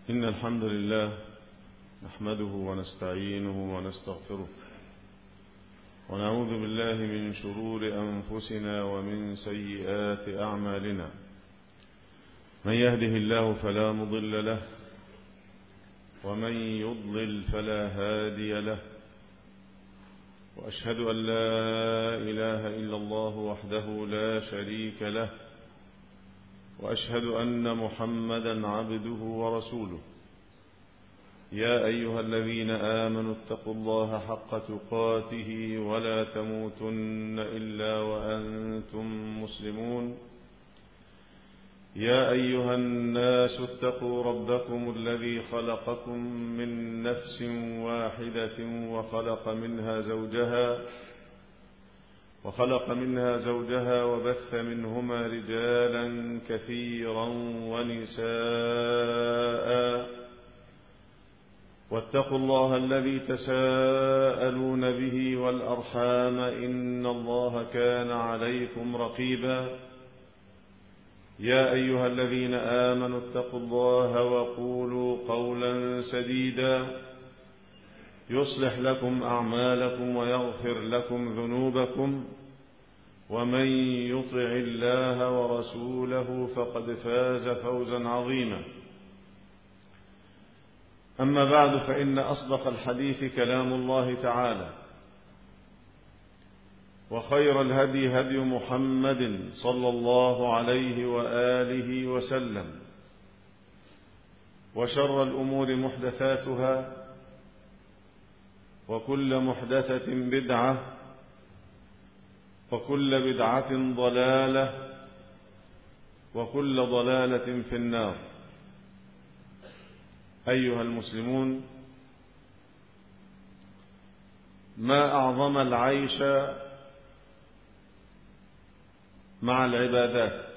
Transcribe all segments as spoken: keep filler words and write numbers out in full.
إن الحمد لله نحمده ونستعينه ونستغفره ونعوذ بالله من شرور أنفسنا ومن سيئات أعمالنا. من يهده الله فلا مضل له ومن يضلل فلا هادي له، وأشهد أن لا إله إلا الله وحده لا شريك له، وأشهد أن محمدا عبده ورسوله. يا أيها الذين آمنوا اتقوا الله حق تقاته ولا تموتن إلا وأنتم مسلمون. يا أيها الناس اتقوا ربكم الذي خلقكم من نفس واحدة وخلق منها زوجها وخلق منها زوجها وبث منهما رجالا كثيرا ونساء، واتقوا الله الذي تساءلون به والأرحام إن الله كان عليكم رقيبا. يا أيها الذين آمنوا اتقوا الله وقولوا قولا سديدا يصلح لكم أعمالكم ويغفر لكم ذنوبكم، ومن يطع الله ورسوله فقد فاز فوزا عظيما. أما بعد، فإن أصدق الحديث كلام الله تعالى، وخير الهدي هدي محمد صلى الله عليه وآله وسلم، وشر الأمور محدثاتها، وكل محدثة بدعة، وكل بدعة ضلالة، وكل ضلالة في النار. أيها المسلمون، ما أعظم العيش مع العبادات،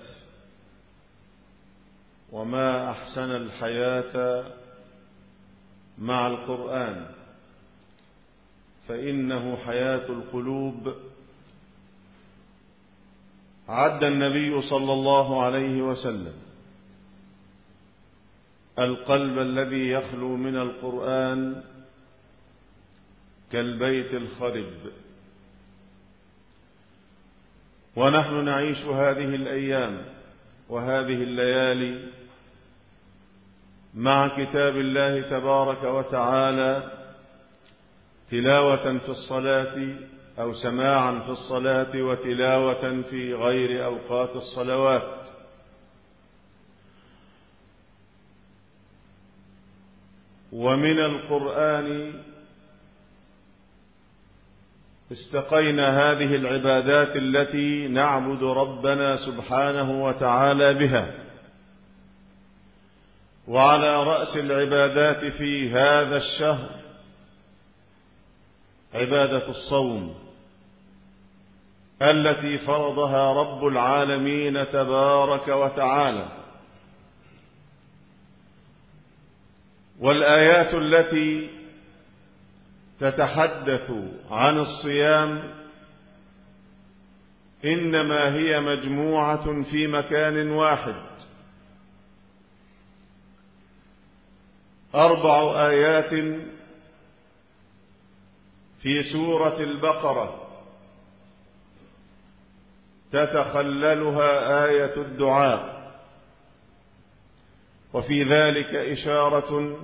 وما أحسن الحياة مع القرآن، فإنه حياة القلوب. عد النبي صلى الله عليه وسلم القلب الذي يخلو من القرآن كالبيت الخرب. ونحن نعيش هذه الأيام وهذه الليالي مع كتاب الله تبارك وتعالى تلاوة في الصلاة أو سماعا في الصلاة، وتلاوة في غير أوقات الصلوات. ومن القرآن استقينا هذه العبادات التي نعبد ربنا سبحانه وتعالى بها. وعلى رأس العبادات في هذا الشهر عبادة الصوم التي فرضها رب العالمين تبارك وتعالى. والآيات التي تتحدث عن الصيام إنما هي مجموعة في مكان واحد، أربع آيات في سورة البقرة تتخللها آية الدعاء، وفي ذلك إشارة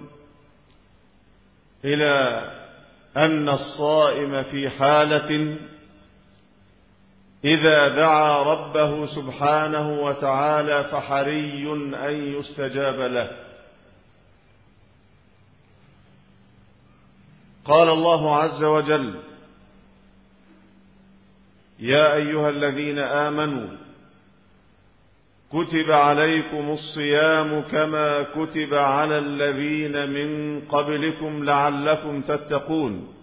إلى أن الصائم في حالة إذا دعا ربه سبحانه وتعالى فحري أن يستجاب له. قال الله عز وجل: يا أيها الذين آمنوا كتب عليكم الصيام كما كتب على الذين من قبلكم لعلكم تتقون.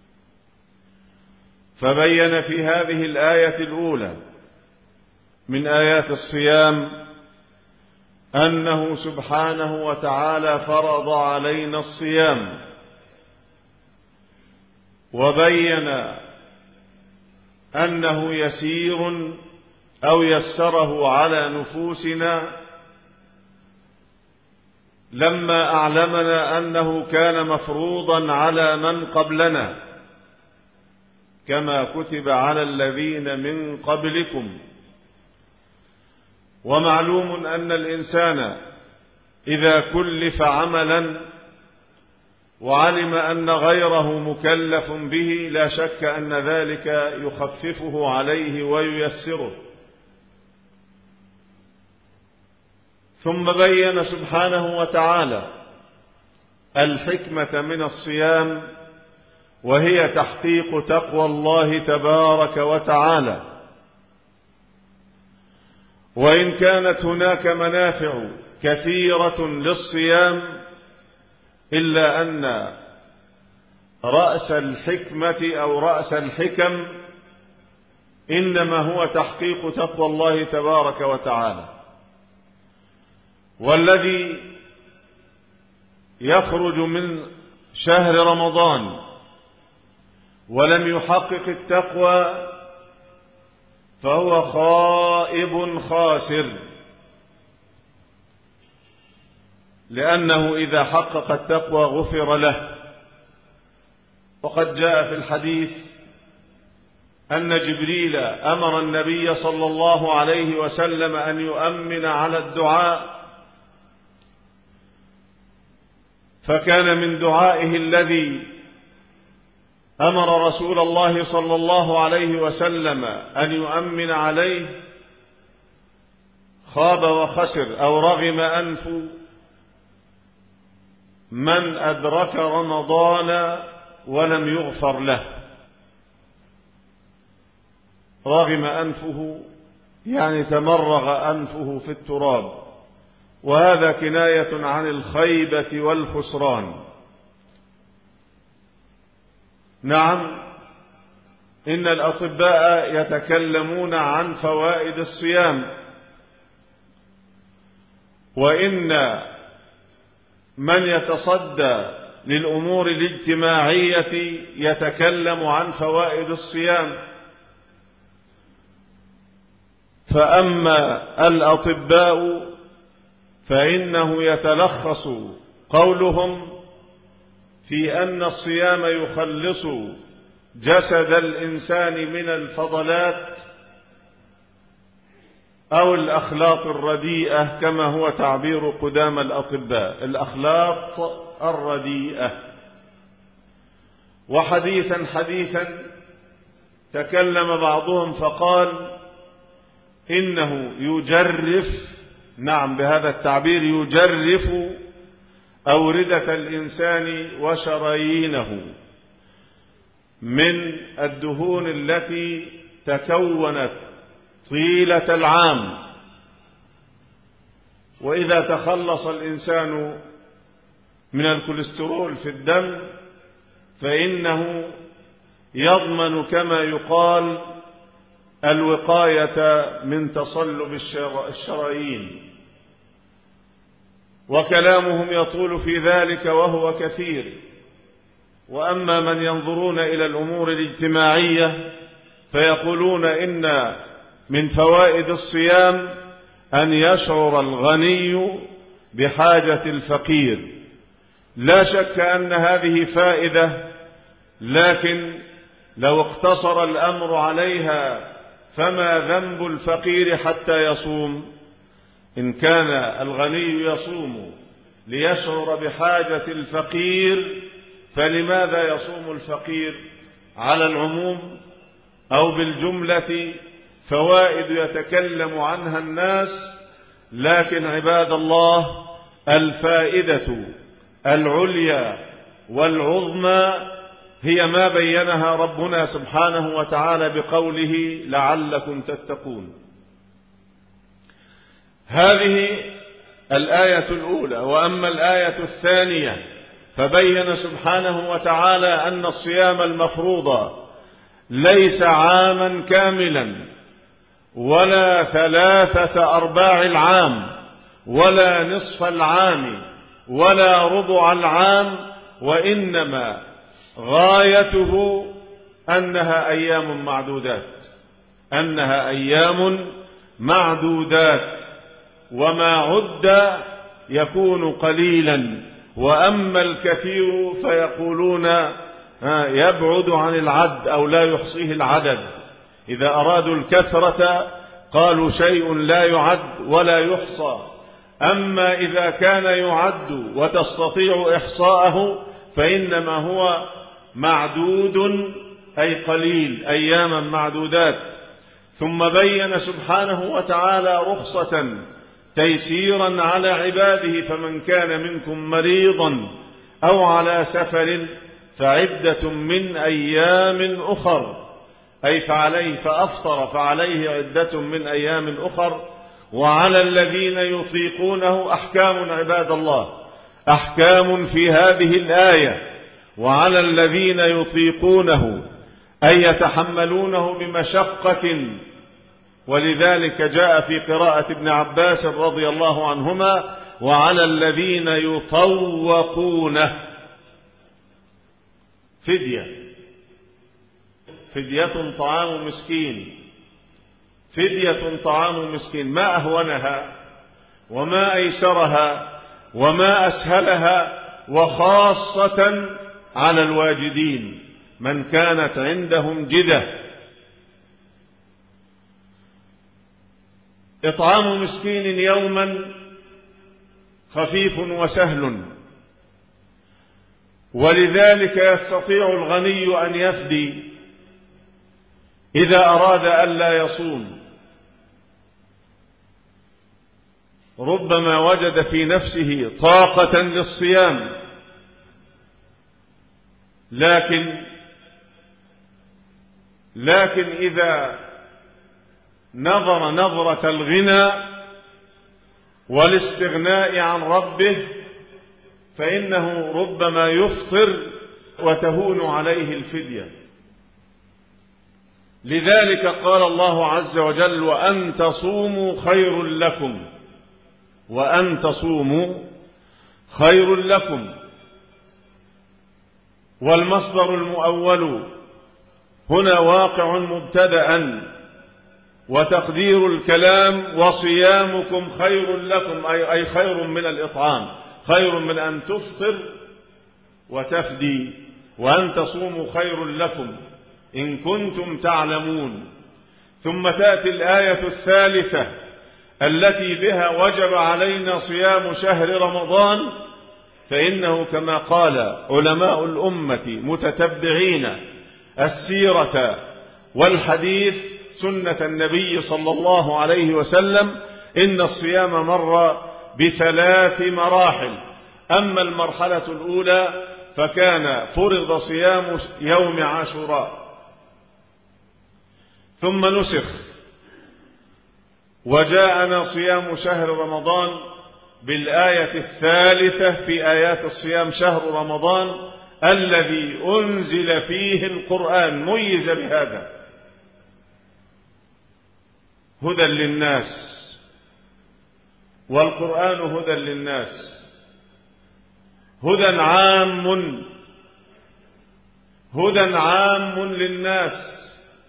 فبين في هذه الآية الأولى من آيات الصيام أنه سبحانه وتعالى فرض علينا الصيام، وبين أنه يسير أو يسره على نفوسنا لما أعلمنا أنه كان مفروضا على من قبلنا كما كتب على الذين من قبلكم. ومعلوم أن الإنسان إذا كلف عملا وعلم أن غيره مكلف به لا شك أن ذلك يخففه عليه وييسره. ثم بين سبحانه وتعالى الحكمة من الصيام، وهي تحقيق تقوى الله تبارك وتعالى. وإن كانت هناك منافع كثيرة للصيام إلا أن رأس الحكمة أو رأس الحكم إنما هو تحقيق تقوى الله تبارك وتعالى. والذي يخرج من شهر رمضان ولم يحقق التقوى فهو خائب خاسر، لأنه إذا حقق التقوى غفر له. وقد جاء في الحديث أن جبريل أمر النبي صلى الله عليه وسلم أن يؤمن على الدعاء، فكان من دعائه الذي أمر رسول الله صلى الله عليه وسلم أن يؤمن عليه: خاب وخسر أو رغم أنف من أدرك رمضان ولم يغفر له. رغم أنفه يعني تمرغ أنفه في التراب، وهذا كناية عن الخيبة والخسران. نعم، إن الأطباء يتكلمون عن فوائد الصيام، وإن من يتصدى للأمور الاجتماعية يتكلم عن فوائد الصيام. فأما الأطباء فإنه يتلخص قولهم في أن الصيام يخلص جسد الإنسان من الفضلات أو الأخلاط الرديئة، كما هو تعبير قدام الأطباء، الأخلاط الرديئة. وحديثا حديثا تكلم بعضهم فقال إنه يجرف، نعم بهذا التعبير، يجرف أوردة الإنسان وشرايينه من الدهون التي تكونت طيلة العام. وإذا تخلص الإنسان من الكوليسترول في الدم فإنه يضمن كما يقال الوقاية من تصلب الشرايين. وكلامهم يطول في ذلك وهو كثير. وأما من ينظرون إلى الأمور الاجتماعية فيقولون إن من فوائد الصيام أن يشعر الغني بحاجة الفقير. لا شك أن هذه فائدة، لكن لو اقتصر الأمر عليها فما ذنب الفقير حتى يصوم؟ إن كان الغني يصوم ليشعر بحاجة الفقير فلماذا يصوم الفقير؟ على العموم أو بالجملة فوائد يتكلم عنها الناس، لكن عباد الله الفائدة العليا والعظمى هي ما بينها ربنا سبحانه وتعالى بقوله لعلكم تتقون. هذه الآية الأولى. وأما الآية الثانية فبين سبحانه وتعالى أن الصيام المفروض ليس عاما كاملا ولا ثلاثة أرباع العام ولا نصف العام ولا ربع العام، وإنما غايته أنها أيام معدودات أنها أيام معدودات وما عد يكون قليلا، وأما الكثير فيقولون يبعد عن العد أو لا يحصيه العدد. إذا أرادوا الكثرة قالوا شيء لا يعد ولا يحصى. أما إذا كان يعد وتستطيع إحصاءه فإنما هو معدود، أي قليل، أياما معدودات. ثم بين سبحانه وتعالى رخصة تيسيرا على عباده: فمن كان منكم مريضا أو على سفر فعدة من أيام أخر، أي فعليه فأفطر فعليه عدة من أيام أخر. وعلى الذين يطيقونه أحكام عباد الله، أحكام في هذه الآية. وعلى الذين يطيقونه أي يتحملونه بمشقة، ولذلك جاء في قراءة ابن عباس رضي الله عنهما: وعلى الذين يطوقونه فدية، فدية طعام مسكين، فدية طعام مسكين. ما أهونها وما أيسرها وما أسهلها، وخاصة على الواجدين من كانت عندهم جدة. إطعام مسكين يوما خفيف وسهل، ولذلك يستطيع الغني أن يفدي إذا أراد ألا يصوم. ربما وجد في نفسه طاقة للصيام، لكن لكن إذا نظر نظرة الغنى والاستغناء عن ربه فإنه ربما يفطر وتهون عليه الفدية. لذلك قال الله عز وجل: وأن تصوموا خير لكم، وأن تصوموا خير لكم. والمصدر المؤول هنا واقع مبتدأ، وتقدير الكلام: وصيامكم خير لكم، أي, أي خير من الإطعام، خير من أن تفطر وتفدي. وأن تصوموا خير لكم إن كنتم تعلمون. ثم تأتي الآية الثالثة التي بها وجب علينا صيام شهر رمضان، فإنه كما قال علماء الأمة متتبعين السيرة والحديث سنة النبي صلى الله عليه وسلم: إن الصيام مر بثلاث مراحل. أما المرحلة الأولى فكان فرض صيام يوم عاشوراء، ثم نسخ وجاءنا صيام شهر رمضان بالآية الثالثة في آيات الصيام: شهر رمضان الذي أنزل فيه القرآن. ميز بهذا: هدى للناس، والقرآن هدى للناس، هدى عام، هدى عام للناس،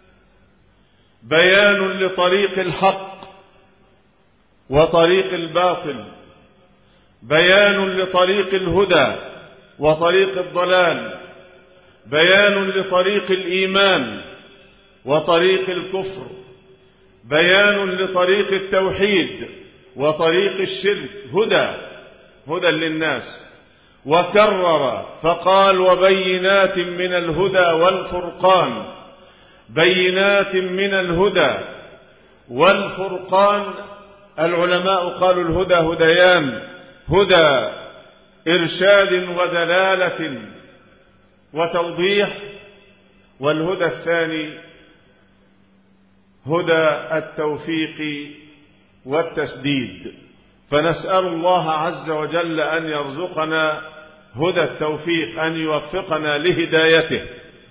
بيان لطريق الحق وطريق الباطل، بيان لطريق الهدى وطريق الضلال، بيان لطريق الإيمان وطريق الكفر، بيان لطريق التوحيد وطريق الشرك. هدى، هدى للناس. وكرر فقال: وبينات من الهدى والفرقان. بينات من الهدى والفرقان. العلماء قالوا الهدى هديان: هدى إرشاد ودلالة وتوضيح، والهدى الثاني هدى التوفيق والتسديد. فنسأل الله عز وجل أن يرزقنا هدى التوفيق، أن يوفقنا لهدايته.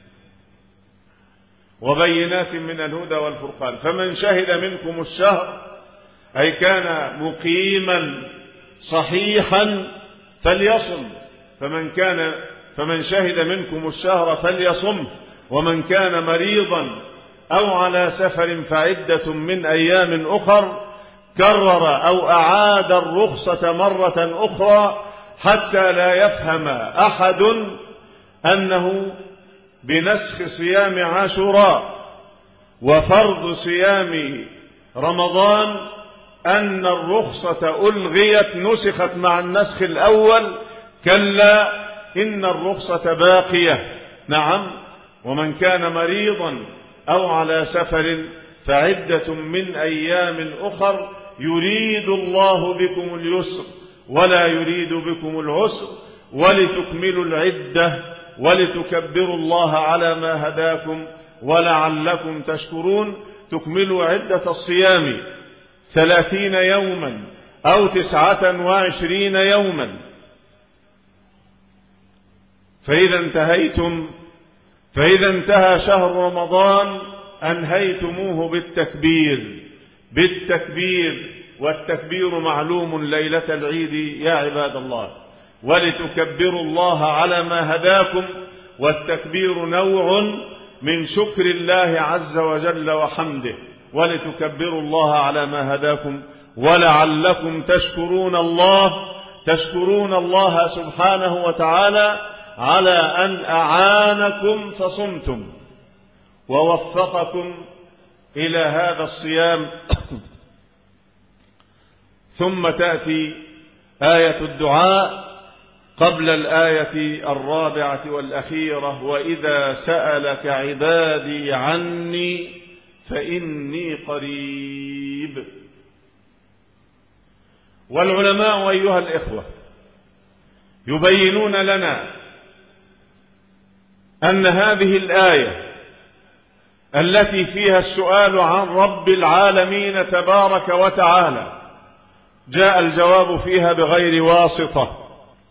وبينات من الهدى والفرقان. فمن شهد منكم الشهر أي كان مقيما صحيحا فليصم. فمن كان فمن شهد منكم الشهر فليصم، ومن كان مريضا أو على سفر فعدة من أيام أخر. كرر أو أعاد الرخصة مرة أخرى حتى لا يفهم أحد أنه بنسخ صيام عاشوراء وفرض صيام رمضان أن الرخصة ألغيت نسخت مع النسخ الأول. كلا، إن الرخصة باقية. نعم، ومن كان مريضا أو على سفر فعدة من أيام أخر يريد الله بكم اليسر ولا يريد بكم العسر ولتكملوا العدة ولتكبروا الله على ما هداكم ولعلكم تشكرون. تكملوا عدة الصيام ثلاثين يوما أو تسعة وعشرين يوما. فإذا انتهيتم فإذا انتهى شهر رمضان أنهيتموه بالتكبير بالتكبير والتكبير معلوم ليلة العيد يا عباد الله. ولتكبروا الله على ما هداكم، والتكبير نوع من شكر الله عز وجل وحمده. ولتكبروا الله على ما هداكم ولعلكم تشكرون الله تشكرون الله سبحانه وتعالى على أن أعانكم فصمتم ووفقكم إلى هذا الصيام. ثم تأتي آية الدعاء قبل الآية الرابعة والأخيرة: وإذا سألك عبادي عني فإني قريب. والعلماء أيها الإخوة يبينون لنا أن هذه الآية التي فيها السؤال عن رب العالمين تبارك وتعالى جاء الجواب فيها بغير واسطة.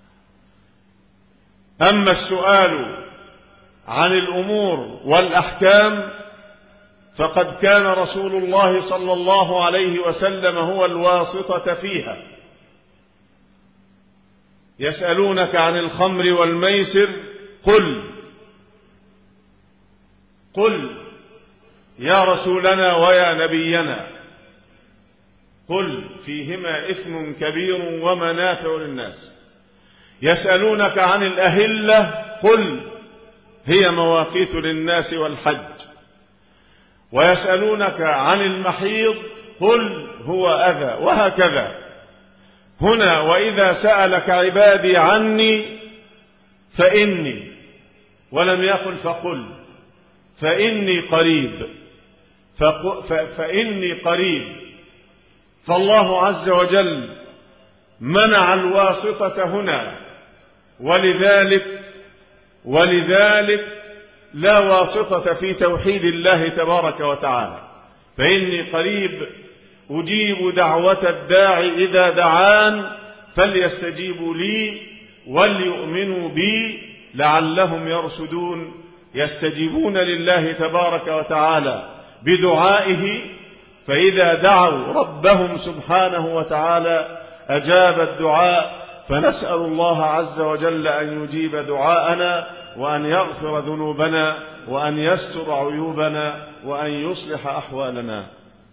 أما السؤال عن الأمور والأحكام فقد كان رسول الله صلى الله عليه وسلم هو الواسطة فيها. يسألونك عن الخمر والميسر قل قل يا رسولنا ويا نبينا قل فيهما إثم كبير ومنافع للناس. يسألونك عن الأهلة قل هي مواقيت للناس والحج. ويسألونك عن المحيض قل هو أذى، وهكذا. هنا وإذا سألك عبادي عني فإني، ولم يقل فقل، فإني قريب فإني قريب. فالله عز وجل منع الواسطة هنا، ولذلك ولذلك لا واسطة في توحيد الله تبارك وتعالى. فإني قريب أجيب دعوة الداعي إذا دعان فليستجيبوا لي وليؤمنوا بي لعلهم يرشدون. يستجيبون لله تبارك وتعالى بدعائه، فإذا دعوا ربهم سبحانه وتعالى أجاب الدعاء. فنسأل الله عز وجل أن يجيب دعاءنا وأن يغفر ذنوبنا وأن يستر عيوبنا وأن يصلح أحوالنا.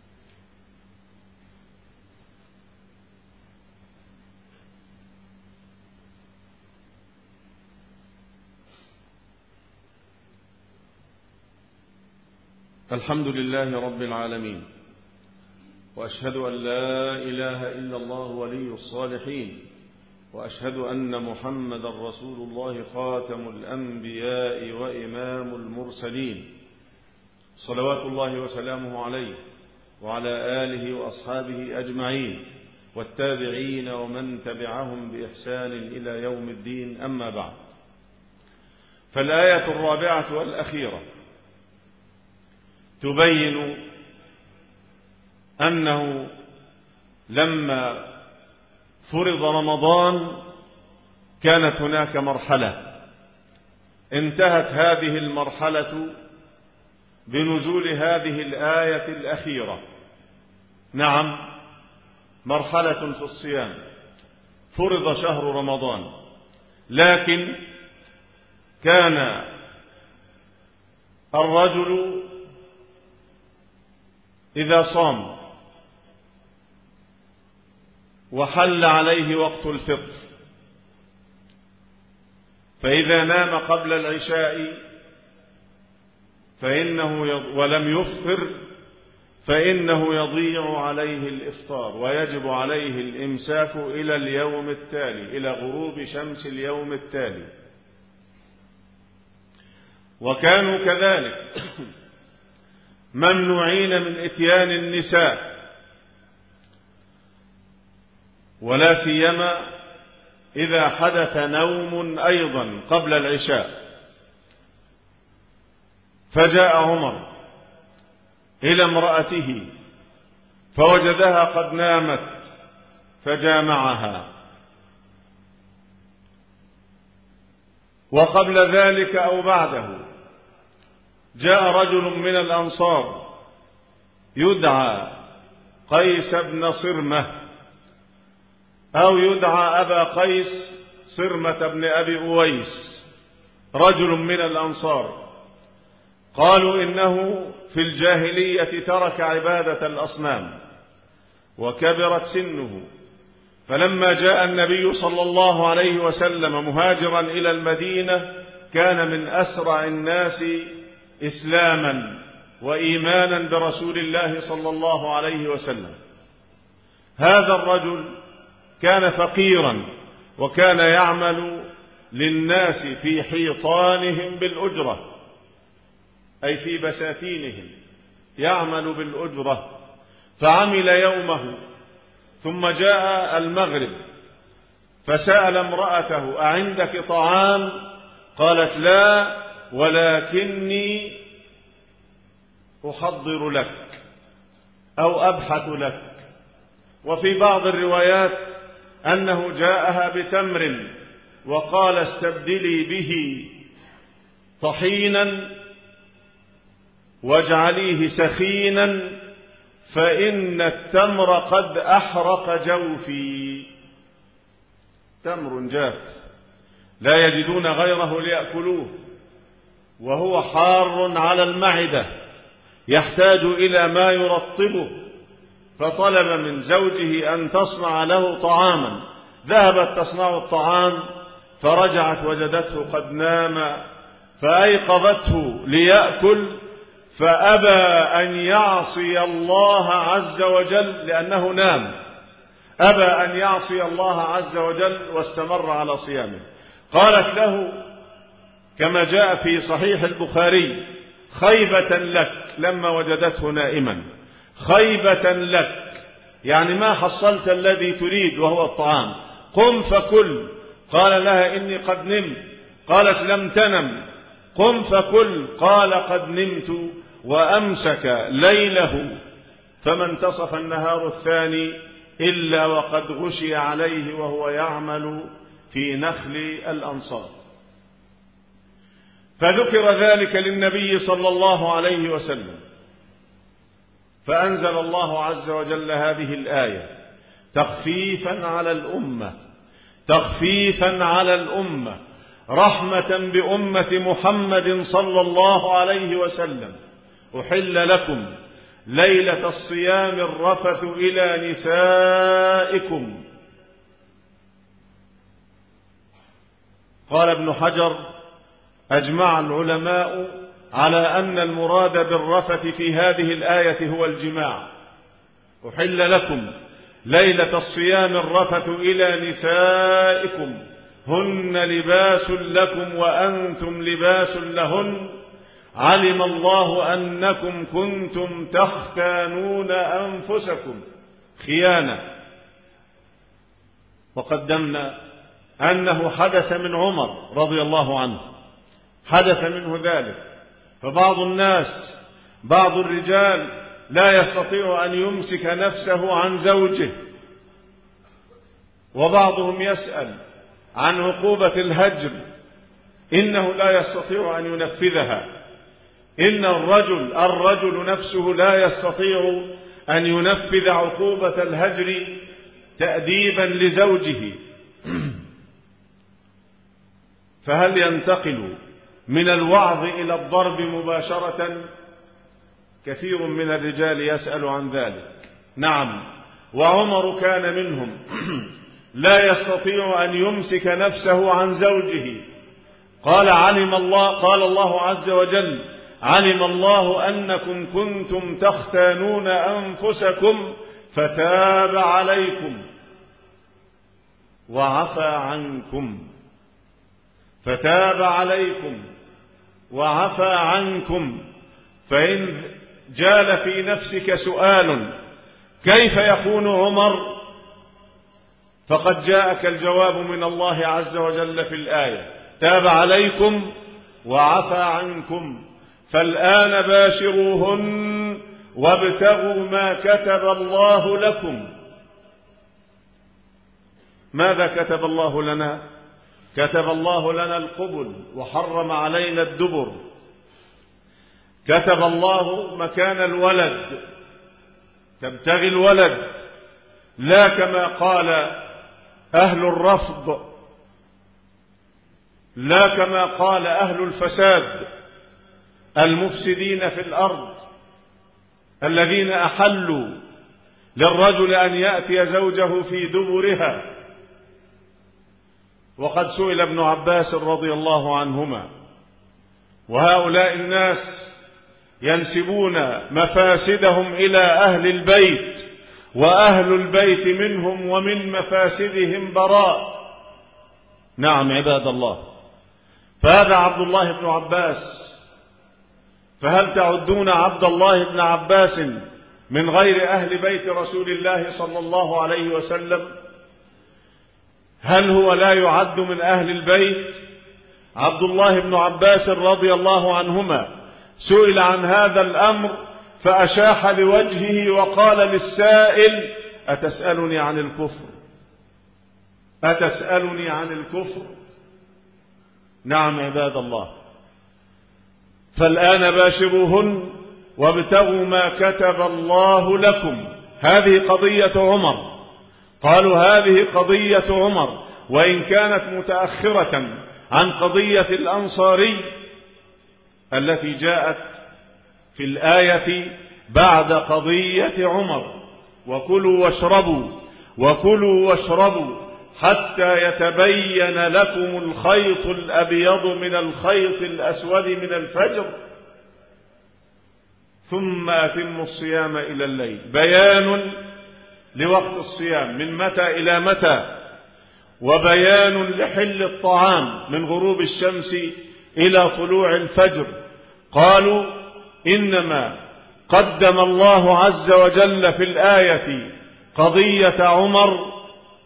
الحمد لله رب العالمين، وأشهد أن لا إله إلا الله ولي الصالحين، وأشهد أن محمد رسول الله خاتم الأنبياء وإمام المرسلين، صلوات الله وسلامه عليه وعلى آله وأصحابه أجمعين والتابعين ومن تبعهم بإحسان إلى يوم الدين. أما بعد، فالآية الرابعة والأخيرة تبين أنه لما فرض رمضان كانت هناك مرحلة انتهت هذه المرحلة بنزول هذه الآية الأخيرة. نعم، مرحلة في الصيام، فرض شهر رمضان، لكن كان الرجل إذا صام وحل عليه وقت الفطر، فإذا نام قبل العشاء فإنه ولم يفطر فإنه يضيع عليه الإفطار، ويجب عليه الإمساك إلى اليوم التالي، إلى غروب شمس اليوم التالي. وكانوا كذلك ممنوعين من إتيان النساء، ولا سيما إذا حدث نوم أيضا قبل العشاء. فجاء عمر إلى امرأته فوجدها قد نامت فجامعها. وقبل ذلك أو بعده جاء رجل من الأنصار يدعى قيس بن صرمة أو يدعى أبا قيس صرمة بن أبي أويس، رجل من الأنصار. قالوا إنه في الجاهلية ترك عبادة الأصنام وكبرت سنه، فلما جاء النبي صلى الله عليه وسلم مهاجرا إلى المدينة كان من أسرع الناس إسلاما وإيمانا برسول الله صلى الله عليه وسلم. هذا الرجل كان فقيرا وكان يعمل للناس في حيطانهم بالأجرة، أي في بساتينهم يعمل بالأجرة. فعمل يومه ثم جاء المغرب فسأل امرأته أعندك طعام؟ قالت لا، ولكني أحضر لك أو أبحث لك. وفي بعض الروايات أنه جاءها بتمر وقال استبدلي به طحينا واجعليه سخينا فإن التمر قد أحرق جوفي. تمر جاف لا يجدون غيره ليأكلوه، وهو حار على المعدة يحتاج إلى ما يرطبه، فطلب من زوجه أن تصنع له طعاما. ذهبت تصنع الطعام فرجعت وجدته قد نام، فأيقظته ليأكل فأبى أن يعصي الله عز وجل لأنه نام، أبى أن يعصي الله عز وجل واستمر على صيامه. قالت له كما جاء في صحيح البخاري خيبة لك، لما وجدته نائما خيبة لك، يعني ما حصلت الذي تريد وهو الطعام، قم فكل. قال لها إني قد نمت. قالت لم تنم، قم فكل. قال قد نمت، وأمسك ليله، فما انتصف النهار الثاني إلا وقد غشي عليه وهو يعمل في نخل الأنصار. فذكر ذلك للنبي صلى الله عليه وسلم، فأنزل الله عز وجل هذه الآية تخفيفا على الأمة، تخفيفا على الأمة، رحمة بأمة محمد صلى الله عليه وسلم. أحل لكم ليلة الصيام الرفث إلى نسائكم. قال ابن حجر أجمع العلماء على أن المراد بالرفث في هذه الآية هو الجماع. أحل لكم ليلة الصيام الرفث إلى نسائكم هن لباس لكم وأنتم لباس لهن علم الله أنكم كنتم تختانون أنفسكم خيانة. وقدمنا أنه حدث من عمر رضي الله عنه، حدث منه ذلك. فبعض الناس بعض الرجال لا يستطيع أن يمسك نفسه عن زوجه، وبعضهم يسأل عن عقوبة الهجر إنه لا يستطيع أن ينفذها. إن الرجل الرجل نفسه لا يستطيع أن ينفذ عقوبة الهجر تأديبا لزوجه، فهل ينتقل من الوعظ إلى الضرب مباشرة؟ كثير من الرجال يسأل عن ذلك. نعم، وعمر كان منهم لا يستطيع أن يمسك نفسه عن زوجه. قال علم الله قال الله عز وجل: علم الله أنكم كنتم تختانون أنفسكم فتاب عليكم وعفى عنكم فتاب عليكم وعفى عنكم. فإن جال في نفسك سؤال كيف يكون عمر، فقد جاءك الجواب من الله عز وجل في الآية: تاب عليكم وعفى عنكم. فالآن باشروهن وابتغوا ما كتب الله لكم. ماذا كتب الله لنا؟ كتب الله لنا القبل وحرم علينا الدبر. كتب الله مكان الولد تبتغي الولد، لا كما قال أهل الرفض، لا كما قال أهل الفساد المفسدين في الأرض الذين أحلوا للرجل أن يأتي زوجه في دبرها. وقد سئل ابن عباس رضي الله عنهما، وهؤلاء الناس ينسبون مفاسدهم إلى أهل البيت، وأهل البيت منهم ومن مفاسدهم براء. نعم عباد الله، فهذا عبد الله بن عباس، فهل تعدون عبد الله بن عباس من غير أهل بيت رسول الله صلى الله عليه وسلم؟ هل هو لا يعد من أهل البيت؟ عبد الله بن عباس رضي الله عنهما سئل عن هذا الأمر فأشاح بوجهه وقال للسائل: أتسألني عن الكفر؟ أتسألني عن الكفر؟ نعم عباد الله، فالآن باشروهن وابتغوا ما كتب الله لكم. هذه قضية عمر. قالوا هذه قضية عمر، وإن كانت متأخرة عن قضية الأنصاري التي جاءت في الآية بعد قضية عمر: وكلوا واشربوا وكلوا واشربوا حتى يتبين لكم الخيط الأبيض من الخيط الأسود من الفجر ثم أتموا الصيام إلى الليل. بيان لوقت الصيام من متى إلى متى، وبيان لحل الطعام من غروب الشمس إلى طلوع الفجر. قالوا إنما قدم الله عز وجل في الآية قضية عمر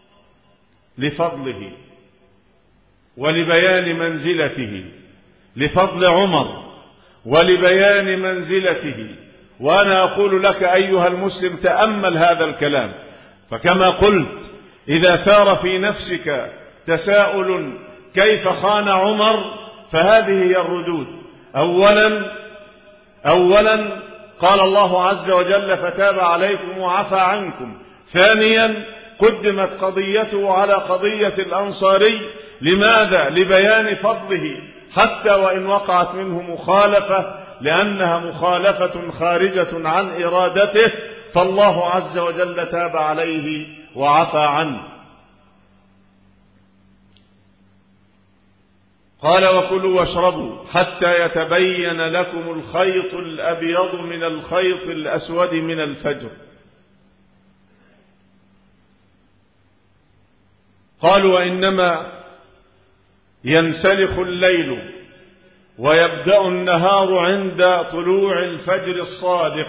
لفضله ولبيان منزلته، لفضل عمر ولبيان منزلته. وأنا أقول لك أيها المسلم تأمل هذا الكلام، فكما قلت إذا ثار في نفسك تساؤل كيف خان عمر فهذه هي الردود. أولا أولا قال الله عز وجل: فتاب عليكم وعفى عنكم. ثانيا قدمت قضيته على قضية الأنصاري. لماذا؟ لبيان فضله، حتى وإن وقعت منه مخالفة، لأنها مخالفة خارجة عن إرادته، فالله عز وجل تاب عليه وعفى عنه. قال: وكلوا واشربوا حتى يتبين لكم الخيط الأبيض من الخيط الأسود من الفجر. قالوا: وإنما ينسلخ الليل ويبدأ النهار عند طلوع الفجر الصادق.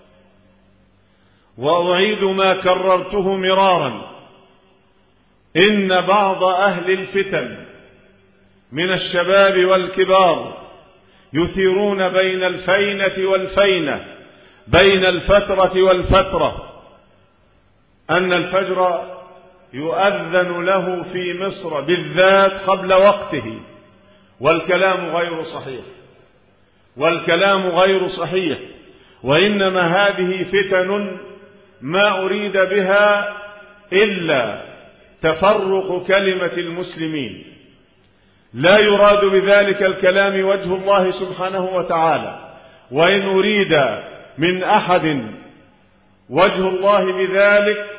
وأعيد ما كررته مرارا: إن بعض أهل الفتن من الشباب والكبار يثيرون بين الفينة والفينة، بين الفترة والفترة، أن الفجر يؤذن له في مصر بالذات قبل وقته، والكلام غير صحيح، والكلام غير صحيح. وإنما هذه فتن ما أريد بها إلا تفرق كلمة المسلمين، لا يراد بذلك الكلام وجه الله سبحانه وتعالى. وإن أريد من أحد وجه الله بذلك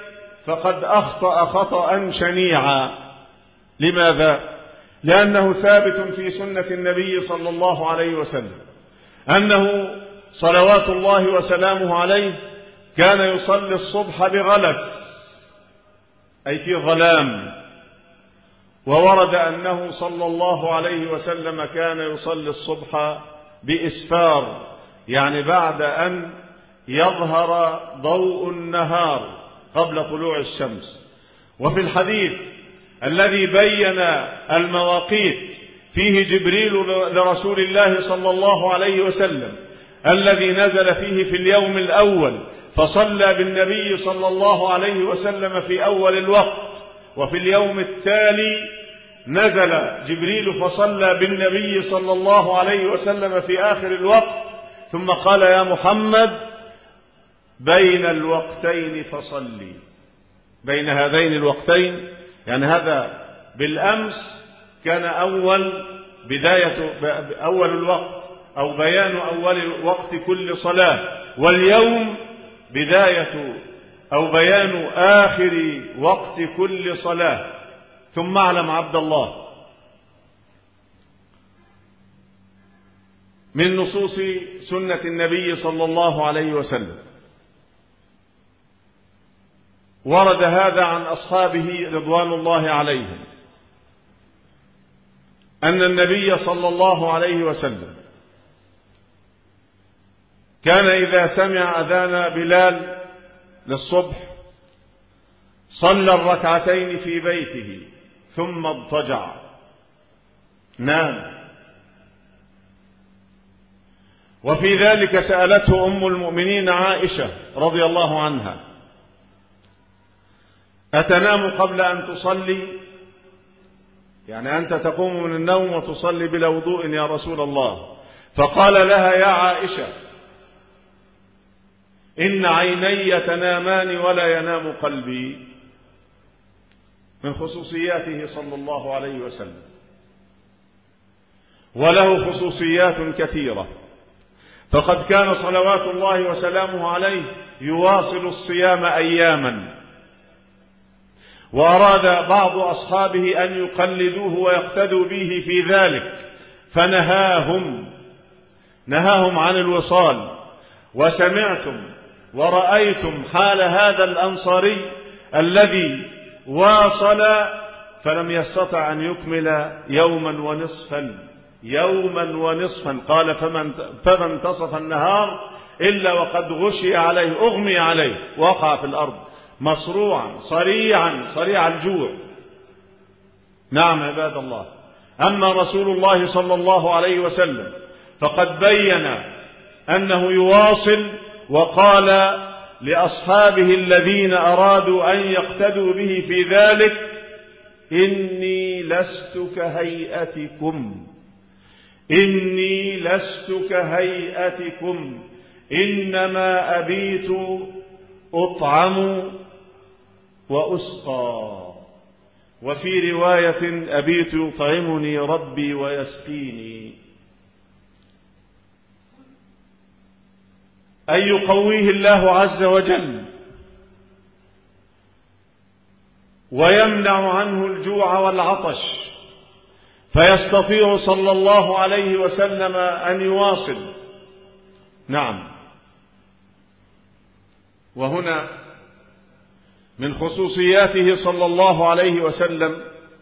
فقد أخطأ خطأ شنيعا. لماذا؟ لأنه ثابت في سنة النبي صلى الله عليه وسلم أنه صلوات الله وسلامه عليه كان يصلي الصبح بغلس، أي في ظلام. وورد أنه صلى الله عليه وسلم كان يصلي الصبح بإسفار، يعني بعد أن يظهر ضوء النهار قبل طلوع الشمس. وفي الحديث الذي بين المواقيت فيه جبريل لرسول الله صلى الله عليه وسلم الذي نزل فيه في اليوم الأول فصلى بالنبي صلى الله عليه وسلم في أول الوقت، وفي اليوم التالي نزل جبريل فصلى بالنبي صلى الله عليه وسلم في آخر الوقت، ثم قال يا محمد بين الوقتين فصلي. بين هذين الوقتين، يعني هذا بالأمس كان أول بداية أول الوقت أو بيان أول وقت كل صلاة، واليوم بداية أو بيان آخر وقت كل صلاة. ثم اعلم عبد الله من نصوص سنة النبي صلى الله عليه وسلم، ورد هذا عن أصحابه رضوان الله عليهم، أن النبي صلى الله عليه وسلم كان إذا سمع أذان بلال للصبح صلى الركعتين في بيته ثم اضطجع نام. وفي ذلك سألته أم المؤمنين عائشة رضي الله عنها أتنام قبل أن تصلي؟ يعني أنت تقوم من النوم وتصلي بلا وضوء يا رسول الله؟ فقال لها يا عائشة إن عيني تنامان ولا ينام قلبي. من خصوصياته صلى الله عليه وسلم، وله خصوصيات كثيرة، فقد كان صلوات الله وسلامه عليه يواصل الصيام أياما، وأراد بعض أصحابه أن يقلدوه ويقتدوا به في ذلك فنهاهم نهاهم عن الوصال. وسمعتم ورأيتم حال هذا الأنصاري الذي واصل فلم يستطع أن يكمل يوما ونصفا يوما ونصفا قال فمن فما انتصف النهار إلا وقد غشي عليه أغمي عليه وقع في الأرض مصروعا صريعا صريع الجوع. نعم عباد الله. أما رسول الله صلى الله عليه وسلم فقد بين أنه يواصل، وقال لأصحابه الذين أرادوا أن يقتدوا به في ذلك إني لست كهيئتكم إني لست كهيئتكم إنما أبيت أطعم وأسقى، وفي رواية أبيت يطعمني ربي ويسقيني، أن يقويه الله عز وجل ويمنع عنه الجوع والعطش، فيستطيع صلى الله عليه وسلم أن يواصل. نعم. وهنا من خصوصياته صلى الله عليه وسلم،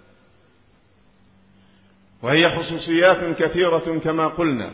وهي خصوصيات كثيرة كما قلنا،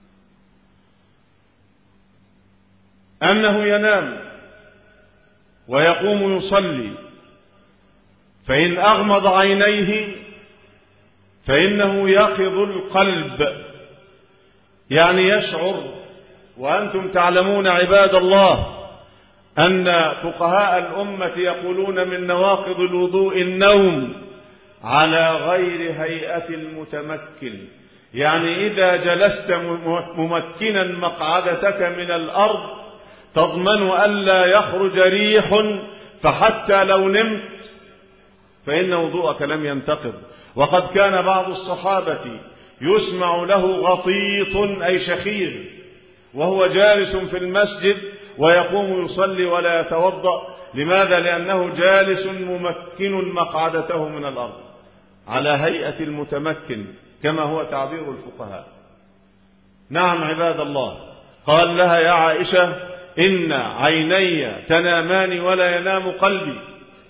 أنه ينام ويقوم يصلي، فإن أغمض عينيه فإنه يقظ القلب، يعني يشعر. وأنتم تعلمون عباد الله أن فقهاء الأمة يقولون من نواقض الوضوء النوم على غير هيئة المتمكن، يعني إذا جلست ممكنا مقعدتك من الأرض تضمن ألا يخرج ريح، فحتى لو نمت فإن وضوءك لم ينتقض. وقد كان بعض الصحابة يسمع له غطيط أي شخير وهو جالس في المسجد ويقوم يصلي ولا يتوضأ لماذا؟ لأنه جالس ممكن مقعدته من الأرض على هيئة المتمكن كما هو تعبير الفقهاء. نعم عباد الله. قال لها يا عائشة إن عيني تنامان ولا ينام قلبي.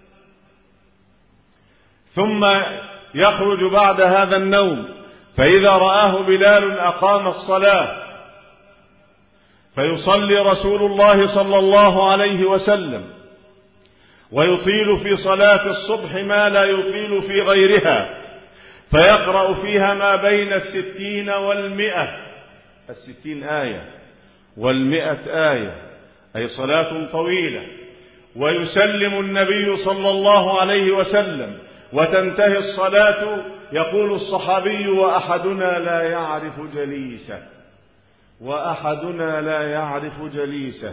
ثم يخرج بعد هذا النوم فإذا رآه بلال أقام الصلاة فيصلي رسول الله صلى الله عليه وسلم ويطيل في صلاة الصبح ما لا يطيل في غيرها، فيقرأ فيها ما بين الستين والمئة، الستين آية والمئة آية، أي صلاة طويلة. ويسلم النبي صلى الله عليه وسلم وتنتهي الصلاة. يقول الصحابي وأحدنا لا يعرف جليسه، وأحدنا لا يعرف جليسه.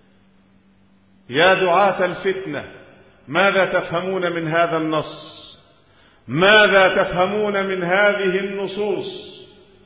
يا دعاة الفتنة، ماذا تفهمون من هذا النص؟ ماذا تفهمون من هذه النصوص؟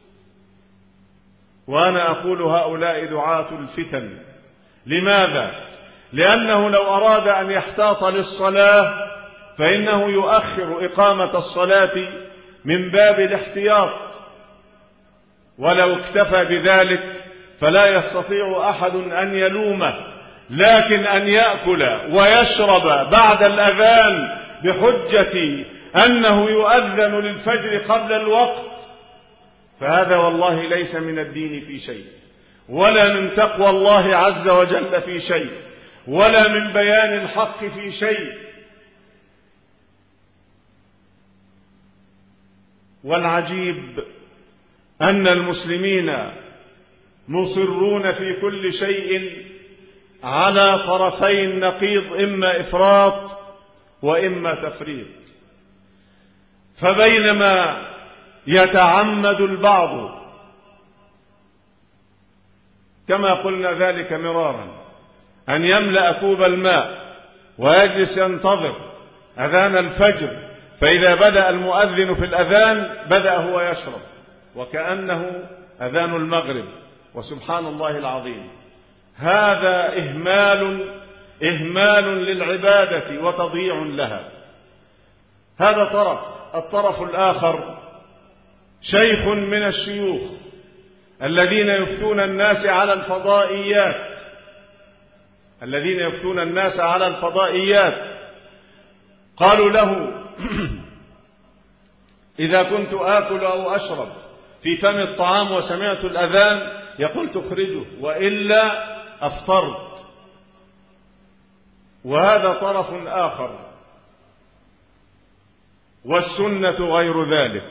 وأنا أقول هؤلاء دعاة الفتن. لماذا؟ لأنه لو أراد أن يحتاط للصلاة فإنه يؤخر إقامة الصلاة من باب الاحتياط، ولو اكتفى بذلك فلا يستطيع أحد أن يلومه. لكن أن يأكل ويشرب بعد الأذان بحجة أنه يؤذن للفجر قبل الوقت، فهذا والله ليس من الدين في شيء، ولا من تقوى الله عز وجل في شيء، ولا من بيان الحق في شيء. والعجيب أن المسلمين مصرون في كل شيء على طرفي النقيض، إما إفراط وإما تفريط. فبينما يتعمد البعض كما قلنا ذلك مرارا أن يملأ كوب الماء ويجلس ينتظر أذان الفجر، فإذا بدأ المؤذن في الأذان بدأ هو يشرب وكأنه أذان المغرب، وسبحان الله العظيم، هذا إهمال إهمال للعبادة وتضييع لها. هذا طرف. الطرف الآخر شيخ من الشيوخ الذين يفتون الناس على الفضائيات الذين يفتون الناس على الفضائيات قالوا له إذا كنت آكل أو أشرب في فم الطعام وسمعت الأذان يقول تخرجه وإلا أفطرت. وهذا طرف آخر. والسنة غير ذلك.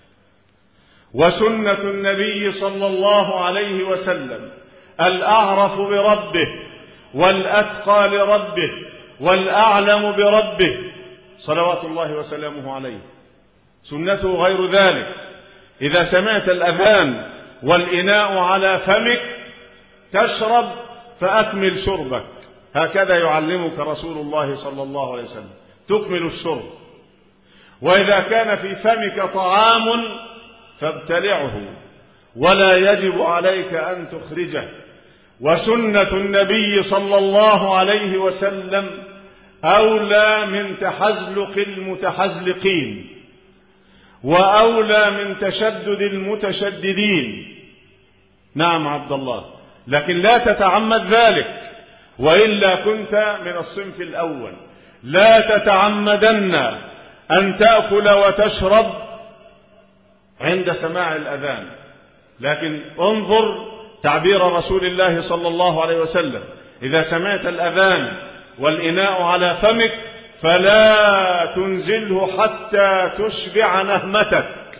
وسنة النبي صلى الله عليه وسلم الأعرف بربه والأتقى لربه والأعلم بربه صلوات الله وسلامه عليه، سنته غير ذلك. إذا سمعت الأذان والإناء على فمك تشرب فأكمل شربك، هكذا يعلمك رسول الله صلى الله عليه وسلم، تكمل الشرب. وإذا كان في فمك طعام فابتلعه ولا يجب عليك أن تخرجه. وسنة النبي صلى الله عليه وسلم أولى من تحزلق المتحزلقين وأولى من تشدد المتشددين. نعم عبد الله، لكن لا تتعمد ذلك وإلا كنت من الصنف الأول. لا تتعمدن أن تأكل وتشرب عند سماع الأذان، لكن انظر تعبير رسول الله صلى الله عليه وسلم: إذا سمعت الأذان والإناء على فمك فلا تنزله حتى تشبع نهمتك،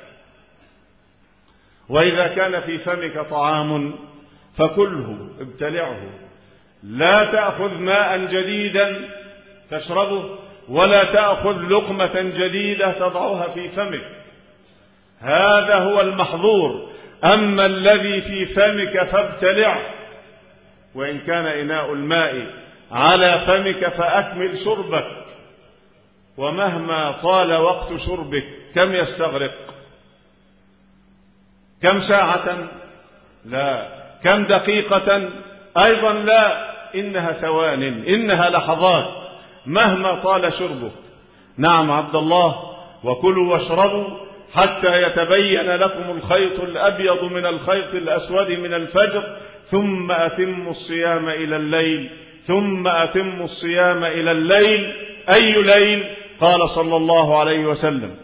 وإذا كان في فمك طعام فكله ابتلعه، لا تأخذ ماء جديدا تشربه ولا تأخذ لقمة جديدة تضعها في فمك، هذا هو المحظور. أما الذي في فمك فابتلعه، وإن كان إناء الماء على فمك فأكمل شربك، ومهما طال وقت شربك كم يستغرق؟ كم ساعة؟ لا. كم دقيقة؟ أيضا لا، إنها ثوان، إنها لحظات. مهما طال شربك. نعم عبد الله، وكلوا واشربوا حتى يتبين لكم الخيط الأبيض من الخيط الأسود من الفجر ثم أتموا الصيام إلى الليل ثم أتموا الصيام إلى الليل. أي ليل؟ قال صلى الله عليه وسلم: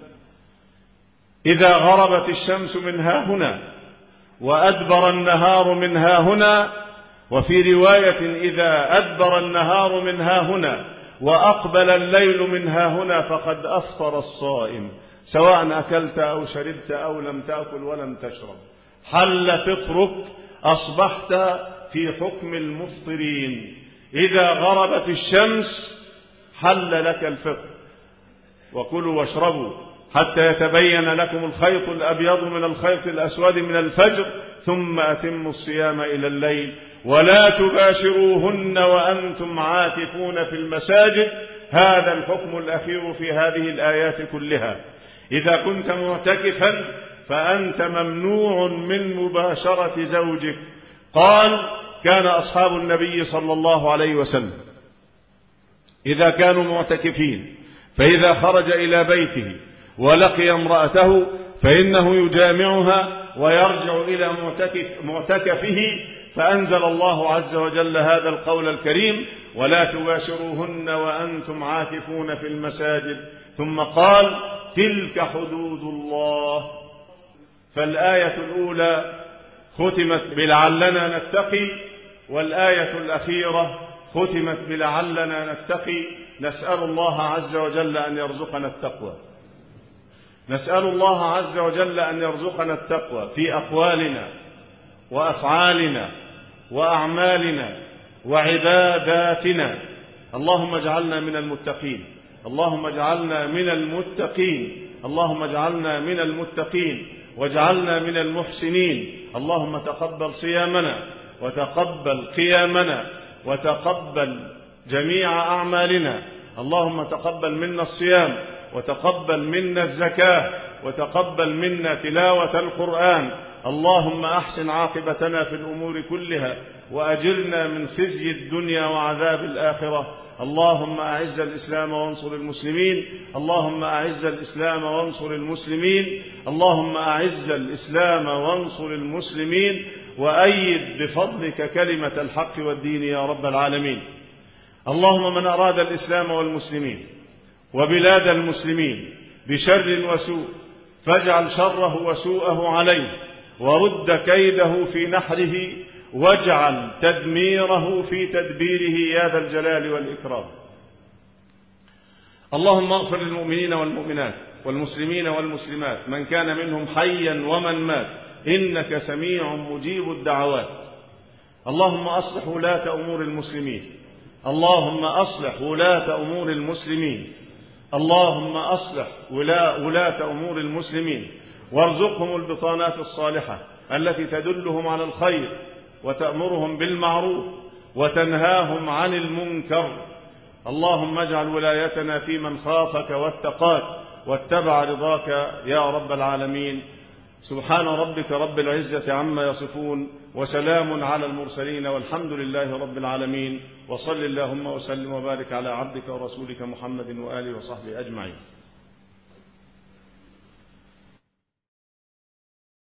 إذا غربت الشمس من ها هنا وأدبر النهار من ها هنا، وفي رواية: إذا أدبر النهار من ها هنا وأقبل الليل من ها هنا فقد أفطر الصائم، سواء أكلت أو شربت أو لم تأكل ولم تشرب، حل فطرك، أصبحت في حكم المفطرين. إذا غربت الشمس حل لك الفطر. وكلوا واشربوا حتى يتبين لكم الخيط الأبيض من الخيط الأسود من الفجر ثم أتموا الصيام إلى الليل ولا تباشروهن وأنتم عاكفون في المساجد. هذا الحكم الأخير في هذه الآيات كلها. إذا كنت معتكفا فأنت ممنوع من مباشرة زوجك. قال: كان أصحاب النبي صلى الله عليه وسلم إذا كانوا معتكفين فإذا خرج إلى بيته ولقي امرأته فإنه يجامعها ويرجع إلى معتكف معتكفه، فأنزل الله عز وجل هذا القول الكريم: ولا تباشروهن وأنتم عاكفون في المساجد. ثم قال: تلك حدود الله. فالآية الأولى ختمت بلعلنا نتقي، والآية الأخيرة ختمت بلعلنا نتقي. نسأل الله عز وجل أن يرزقنا التقوى، نسأل الله عز وجل أن يرزقنا التقوى في أقوالنا وأفعالنا وأعمالنا وعباداتنا. اللهم اجعلنا من المتقين، اللهم اجعلنا من المتقين، اللهم اجعلنا من المتقين واجعلنا من المحسنين. اللهم تقبل صيامنا وتقبل قيامنا وتقبل جميع أعمالنا. اللهم تقبل منا الصيام وتقبل منا الزكاة وتقبل منا تلاوة القرآن. اللهم أحسن عاقبتنا في الأمور كلها وأجرنا من خزي الدنيا وعذاب الآخرة. اللهم أعز الإسلام وانصر المسلمين، اللهم أعز الإسلام وانصر المسلمين، اللهم أعز الإسلام وانصر المسلمين، وأيد بفضلك كلمة الحق والدين يا رب العالمين. اللهم من أراد الإسلام والمسلمين وبلاد المسلمين بشر وسوء فاجعل شره وسوءه عليه ورد كيده في نحره واجعل تدميره في تدبيره يا ذا الجلال والإكرام. اللهم اغفر للمؤمنين والمؤمنات والمسلمين والمسلمات من كان منهم حيا ومن مات إنك سميع مجيب الدعوات. اللهم أصلح ولاة أمور المسلمين، اللهم أصلح ولاة أمور المسلمين، اللهم أصلح ولاة أمور المسلمين وارزقهم البطانات الصالحة التي تدلهم على الخير وتأمرهم بالمعروف وتنهاهم عن المنكر. اللهم اجعل ولايتنا في من خافك واتقاك واتبع رضاك يا رب العالمين. سبحان ربك رب العزة عما يصفون وسلام على المرسلين والحمد لله رب العالمين. وصل اللهم وسلم وبارك على عبدك ورسولك محمد وآله وصحبه أجمعين.